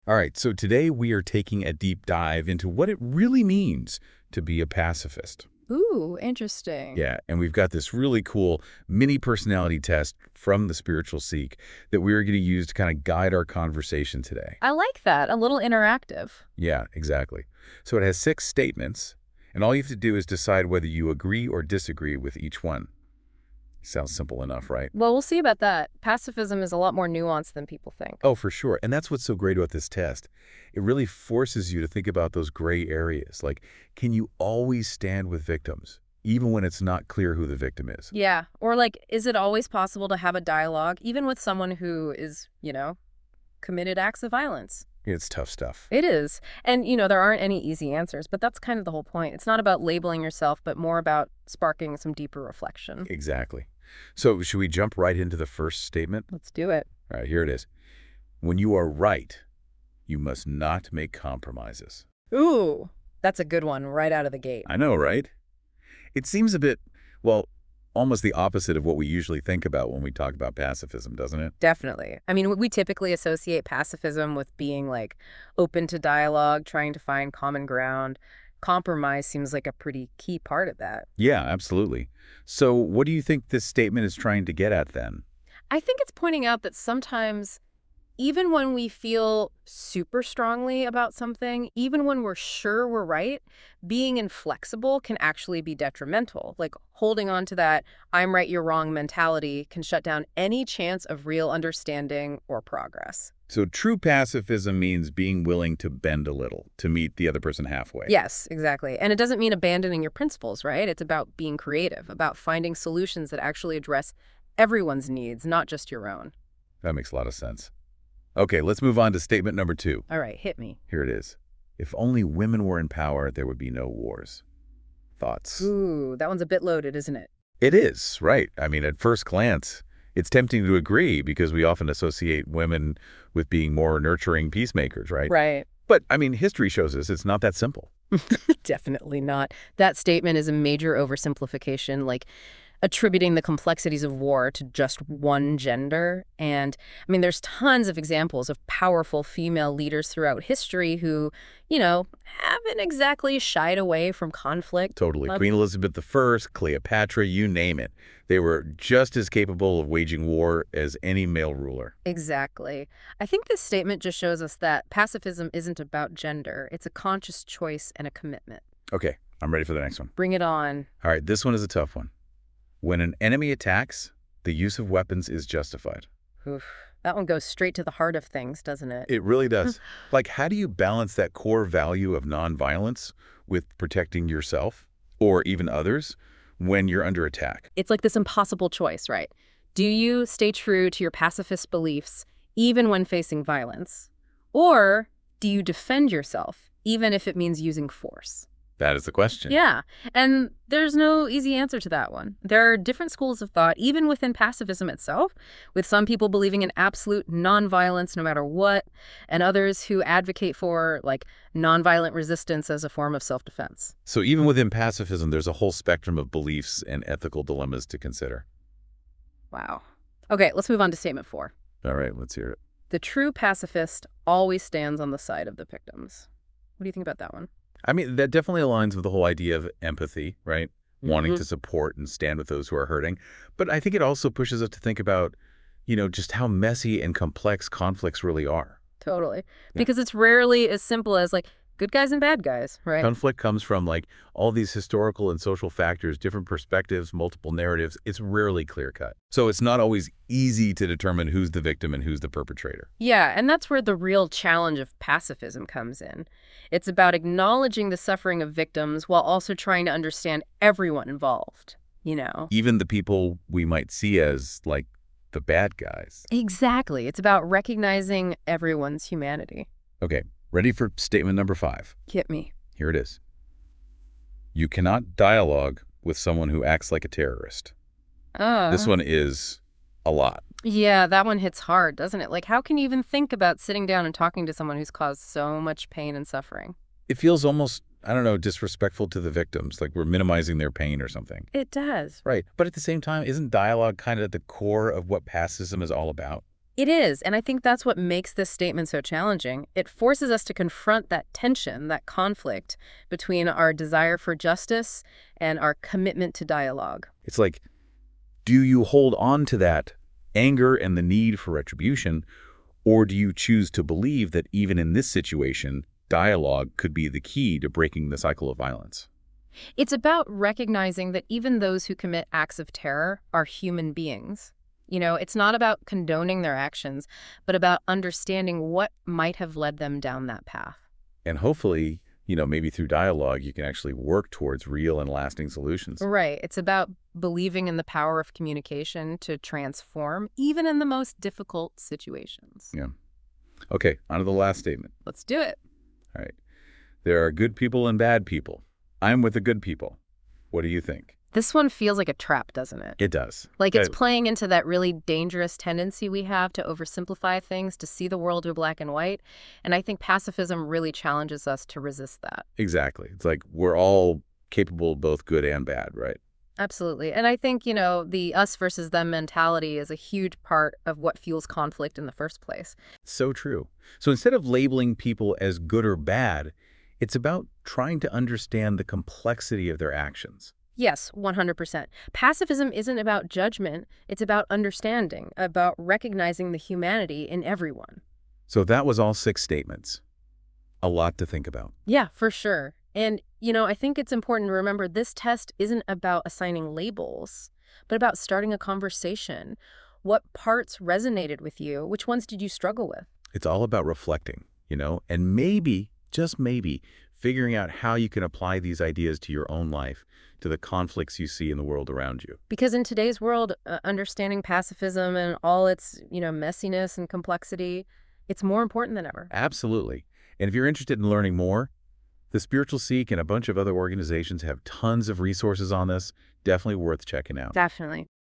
All right, so today we are taking a deep dive into what it really means to be a pacifist. Ooh, interesting. Yeah, and we've got this really cool mini personality test from the Spiritual Seek that we're going to use to kind of guide our conversation today. I like that. A little interactive. Yeah, exactly. So it has 6 statements, and all you have to do is decide whether you agree or disagree with each one. Sounds simple enough, right? Well, we'll see about that. Pacifism is a lot more nuanced than people think. Oh, for sure. And that's what's so great about this test. It really forces you to think about those gray areas. Like, can you always stand with victims, even when it's not clear who the victim is? Yeah. Or like, is it always possible to have a dialogue, even with someone who is, committed acts of violence? It's tough stuff. It is. And, there aren't any easy answers, but that's kind of the whole point. It's not about labeling yourself, but more about sparking some deeper reflection. Exactly. So should we jump right into the first statement? Let's do it. All right, here it is. When you are right, you must not make compromises. Ooh, that's a good one right out of the gate. I know, right? It seems a bit, well, almost the opposite of what we usually think about when we talk about pacifism, doesn't it? Definitely. I mean, we typically associate pacifism with being like open to dialogue, trying to find common ground. Compromise seems like a pretty key part of that. Yeah, absolutely. So what do you think this statement is trying to get at then? I think it's pointing out that sometimes, even when we feel super strongly about something, even when we're sure we're right, being inflexible can actually be detrimental. Like holding on to that I'm right, you're wrong mentality can shut down any chance of real understanding or progress. So true pacifism means being willing to bend a little, to meet the other person halfway. Yes, exactly. And it doesn't mean abandoning your principles, right? It's about being creative, about finding solutions that actually address everyone's needs, not just your own. That makes a lot of sense. Okay, let's move on to statement number 2. All right, hit me. Here it is. If only women were in power, there would be no wars. Thoughts? Ooh, that one's a bit loaded, isn't it? It is, right. I mean, at first glance, it's tempting to agree because we often associate women with being more nurturing peacemakers, right? Right. But, I mean, history shows us it's not that simple. Definitely not. That statement is a major oversimplification, like attributing the complexities of war to just one gender. And I mean, there's tons of examples of powerful female leaders throughout history who, haven't exactly shied away from conflict. Totally. Uh, Queen Elizabeth I, Cleopatra, you name it. They were just as capable of waging war as any male ruler. Exactly. I think this statement just shows us that pacifism isn't about gender. It's a conscious choice and a commitment. Okay, I'm ready for the next one. Bring it on. All right, this one is a tough one. When an enemy attacks, the use of weapons is justified. Oof. That one goes straight to the heart of things, doesn't it? It really does. Like, how do you balance that core value of nonviolence with protecting yourself or even others when you're under attack? It's like this impossible choice, right? Do you stay true to your pacifist beliefs even when facing violence? Or do you defend yourself even if it means using force? That is the question. Yeah, and there's no easy answer to that one. There are different schools of thought, even within pacifism itself, with some people believing in absolute nonviolence no matter what, and others who advocate for, like, nonviolent resistance as a form of self-defense. So even within pacifism, there's a whole spectrum of beliefs and ethical dilemmas to consider. Wow. Okay, let's move on to statement 4. All right, let's hear it. The true pacifist always stands on the side of the victims. What do you think about that one? I mean, that definitely aligns with the whole idea of empathy, right? Wanting Mhm. to support and stand with those who are hurting. But I think it also pushes us to think about, just how messy and complex conflicts really are. Totally. Yeah. Because it's rarely as simple as, like, good guys and bad guys, right? Conflict comes from like all these historical and social factors, different perspectives, multiple narratives. It's rarely clear cut. So it's not always easy to determine who's the victim and who's the perpetrator. Yeah, and that's where the real challenge of pacifism comes in. It's about acknowledging the suffering of victims while also trying to understand everyone involved, Even the people we might see as like the bad guys. Exactly. It's about recognizing everyone's humanity. Okay, ready for statement number 5. Hit me. Here it is. You cannot dialogue with someone who acts like a terrorist. This one is a lot. Yeah, that one hits hard, doesn't it? Like, how can you even think about sitting down and talking to someone who's caused so much pain and suffering? It feels almost, I don't know, disrespectful to the victims, like we're minimizing their pain or something. It does. Right. But at the same time, isn't dialogue kind of at the core of what pacifism is all about? It is, and I think that's what makes this statement so challenging. It forces us to confront that tension, that conflict between our desire for justice and our commitment to dialogue. It's like, do you hold on to that anger and the need for retribution, or do you choose to believe that even in this situation, dialogue could be the key to breaking the cycle of violence? It's about recognizing that even those who commit acts of terror are human beings. It's not about condoning their actions, but about understanding what might have led them down that path. And hopefully, maybe through dialogue, you can actually work towards real and lasting solutions. Right. It's about believing in the power of communication to transform, even in the most difficult situations. Yeah. Okay, on to the last statement. Let's do it. All right. There are good people and bad people. I'm with the good people. What do you think? This one feels like a trap, doesn't it? It does. Like it's playing into that really dangerous tendency we have to oversimplify things, to see the world in black and white. And I think pacifism really challenges us to resist that. Exactly. It's like we're all capable of both good and bad, right? Absolutely. And I think, the us versus them mentality is a huge part of what fuels conflict in the first place. So true. So instead of labeling people as good or bad, it's about trying to understand the complexity of their actions. Yes, 100%. Pacifism isn't about judgment. It's about understanding, about recognizing the humanity in everyone. So that was all 6 statements. A lot to think about. Yeah, for sure. And, I think it's important to remember this test isn't about assigning labels, but about starting a conversation. What parts resonated with you? Which ones did you struggle with? It's all about reflecting, and maybe, just maybe, figuring out how you can apply these ideas to your own life, to the conflicts you see in the world around you. Because in today's world, understanding pacifism and all its, messiness and complexity, it's more important than ever. Absolutely. And if you're interested in learning more, the Spiritual Seek and a bunch of other organizations have tons of resources on this. Definitely worth checking out. Definitely.